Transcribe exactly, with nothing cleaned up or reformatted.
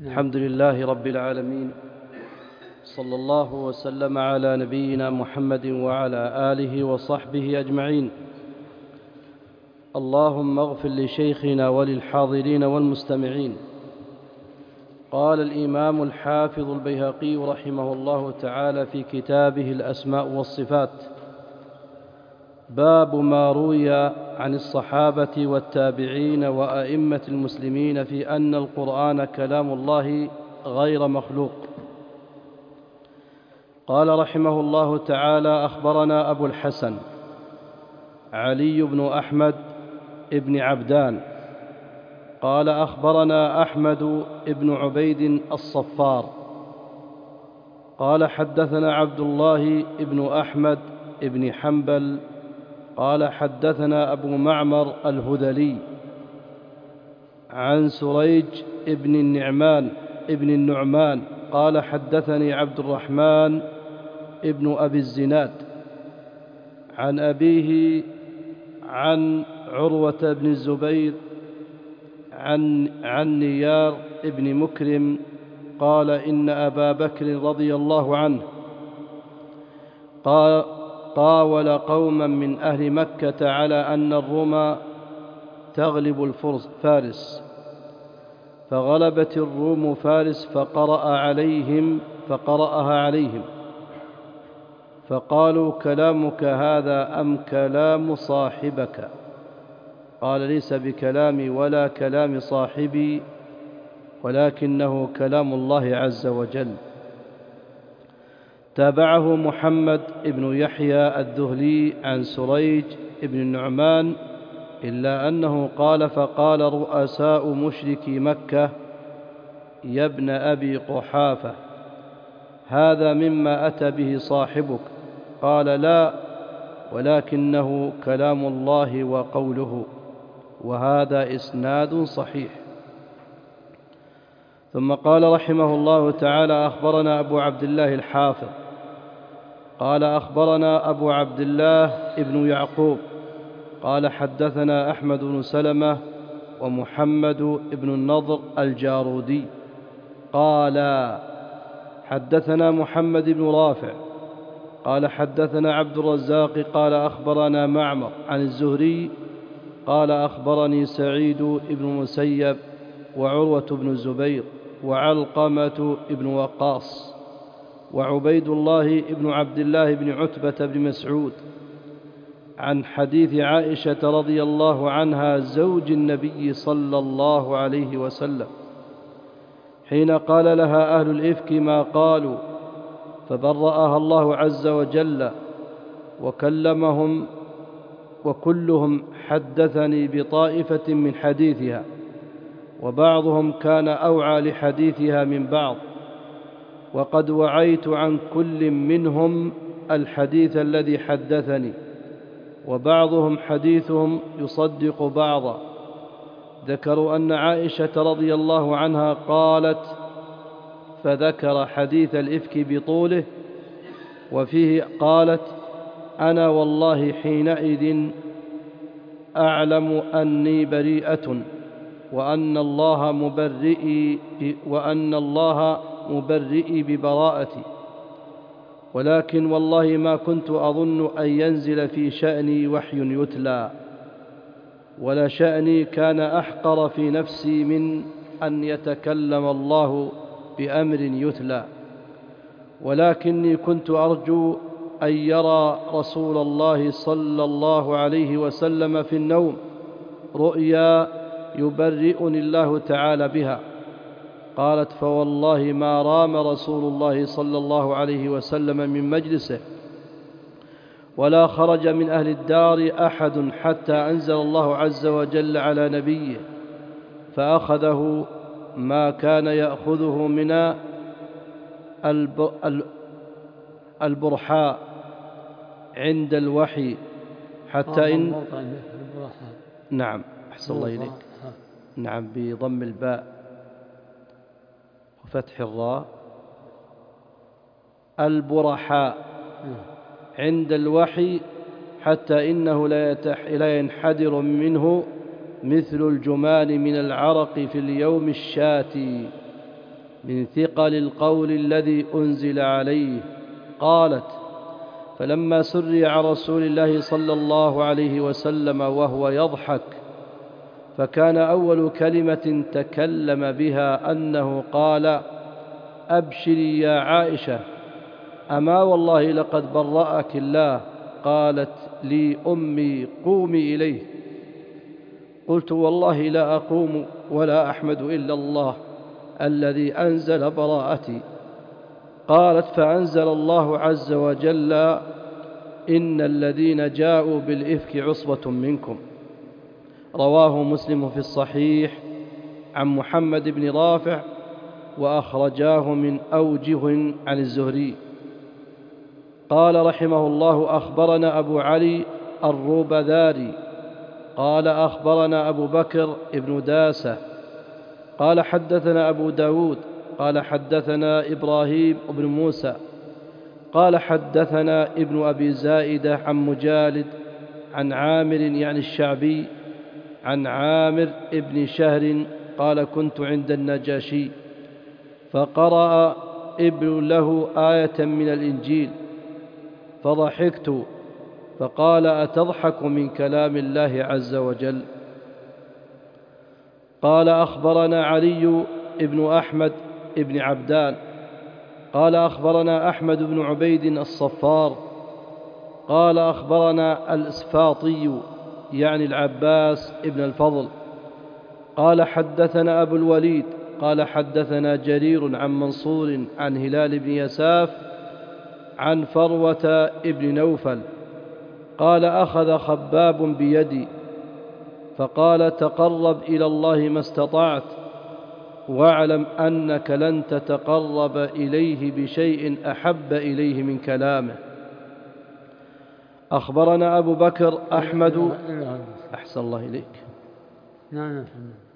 الحمد لله رب العالمين، صلى الله وسلم على نبينا محمد وعلى آله وصحبه أجمعين. اللهم اغفر لشيخنا وللحاضرين والمستمعين. قال الإمام الحافظ البيهقي رحمه الله تعالى في كتابه الأسماء والصفات: باب ما روي عن الصحابة والتابعين وأئمة المسلمين في أن القرآن كلام الله غير مخلوق. قال رحمه الله تعالى: أخبرنا أبو الحسن علي بن أحمد ابن عبدان قال أخبرنا أحمد بن عبيد الصفار قال حدثنا عبد الله بن أحمد بن حنبل قال حدثنا أبو معمر الهذلي عن سريج بن النعمان ابن النعمان قال حدثني عبد الرحمن ابن أبي الزناد عن أبيه عن عروة بن الزبير عن, عن نيار ابن مكرم قال إن أبا بكر رضي الله عنه قال قاول قوما من أهل مكة على أن الروم تغلب الفارس، فغلبت الروم فارس فقرأ عليهم فقرأها عليهم فقالوا: كلامك هذا أم كلام صاحبك؟ قال: ليس بكلامي ولا كلام صاحبي، ولكنه كلام الله عز وجل. تابعه محمد بن يحيى الذهلي عن سريج بن النعمان، إلا أنه قال: فقال رؤساء مشركي مكة: يا ابن أبي قحافة، هذا مما أتى به صاحبك؟ قال: لا، ولكنه كلام الله وقوله. وهذا إسناد صحيح. ثم قال رحمه الله تعالى: أخبرنا أبو عبد الله الحافظ قال أخبرنا أبو عبد الله ابن يعقوب قال حدثنا أحمد بن سلمة ومحمد بن النضر الجارودي قال حدثنا محمد بن رافع قال حدثنا عبد الرزاق قال أخبرنا معمر عن الزهري قال أخبرني سعيد بن مسيب وعروة بن الزبير وعلقمة بن وقاص وعبيد الله بن عبد الله بن عتبة بن مسعود عن حديث عائشة رضي الله عنها زوج النبي صلى الله عليه وسلم حين قال لها أهل الإفك ما قالوا، فبرأها الله عز وجل وكلمهم، وكلهم حدثني بطائفة من حديثها، وبعضهم كان أوعى لحديثها من بعض، وقد وعيت عن كل منهم الحديث الذي حدثني، وبعضهم حديثهم يصدق بعضا. ذكروا أن عائشة رضي الله عنها قالت، فذكر حديث الإفك بطوله، وفيه قالت: أنا والله حينئذ أعلم أني بريئة وأن الله مبرئي وأن الله مبرئي ببراءتي، ولكن والله ما كنت أظن أن ينزل في شأني وحي يتلى، ولا شأني كان أحقر في نفسي من أن يتكلم الله بأمر يتلى، ولكني كنت أرجو أن يرى رسول الله صلى الله عليه وسلم في النوم رؤيا يبرئني الله تعالى بها. قالت: فوالله ما رام رسول الله صلى الله عليه وسلم من مجلسه ولا خرج من أهل الدار أحد حتى أنزل الله عز وجل على نبيه فأخذه ما كان يأخذه من البرحاء عند الوحي حتى إن نعم أحسن الله إليك نعم بضم الباء وفتح الراء البرحاء عند الوحي حتى إنه لا ينحدر منه مثل الجمان من العرق في اليوم الشاتي. من ثقل القول الذي أنزل عليه. قالت: فلما سري عن رسول الله صلى الله عليه وسلم وهو يضحك، فكان أول كلمة تكلم بها أنه قال: أبشري يا عائشة، أما والله لقد برأك الله. قالت لي أمي: قومي إليه. قلت: والله لا أقوم ولا أحمد إلا الله الذي أنزل براءتي. قالت: فأنزل الله عز وجل: إن الذين جاءوا بالإفك عصبة منكم. رواه مسلم في الصحيح عن محمد بن رافع، وأخرجاه من أوجه عن الزهري. قال رحمه الله: أخبرنا أبو علي الروبذاري قال أخبرنا أبو بكر ابن داسة قال حدثنا أبو داود قال حدثنا إبراهيم بن موسى قال حدثنا ابن أبي زائدة عن مجالد عن عامر يعني الشعبي عن عامر ابن شهر قال: كنت عند النجاشي فقرأ ابن له آية من الإنجيل فضحكت، فقال: أتضحك من كلام الله عز وجل؟ قال: أخبرنا علي بن أحمد بن عبدان قال أخبرنا أحمد بن عبيد الصفار قال أخبرنا الإسفاطي يعني العباس بن الفضل قال حدثنا أبو الوليد قال حدثنا جرير عن منصور عن هلال بن يساف عن فروة ابن نوفل قال: أخذ خباب بيدي فقال: تقرب إلى الله ما استطعت، واعلم أنك لن تتقرب إليه بشيء أحب إليه من كلامه. أخبرنا أبو بكر أحمد. أحسن الله إليك.